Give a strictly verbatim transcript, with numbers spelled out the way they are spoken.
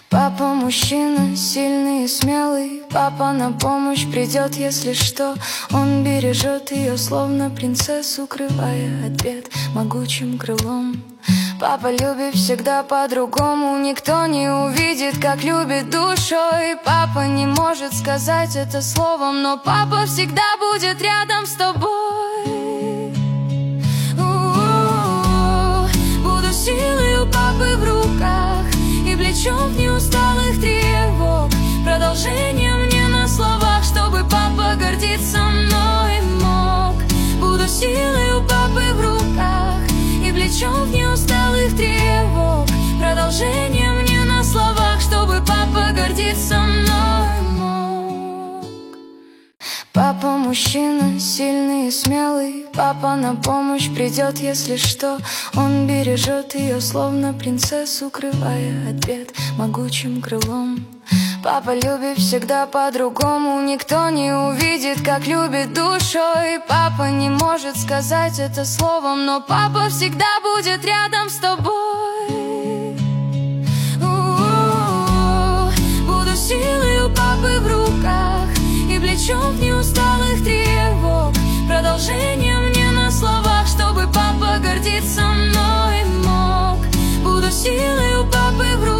Папа мужчина, сильный и смелый. Папа на помощь придет, если что. Он бережет ее, словно принцессу, укрывая от бед могучим крылом. Папа любит всегда по-другому. Никто не увидит, как любит душой. Папа не может сказать это словом, но папа всегда будет рядом с тобой. У-у-у. Буду силой у папы в руках и плечом в неусталых тревог. Продолжение мне на словах, чтобы папа гордиться мной мог. Буду силой у папы в руках и плечом в неусталых тревог. Продолжение мне на словах, чтобы папа гордиться мной мог. Папа мужчина, сильный и смелый. Папа на помощь придет, если что. Он бережет ее, словно принцессу, укрывая от бед могучим крылом. Папа любит всегда по-другому. Никто не увидит, как любит душой. Папа не может сказать это словом, но папа всегда будет рядом с тобой. У-у-у. Буду силой у папы в руках и плечом в неусталых тревог. Продолжение мне на словах, чтобы папа гордиться мной мог. Буду силой у папы в руках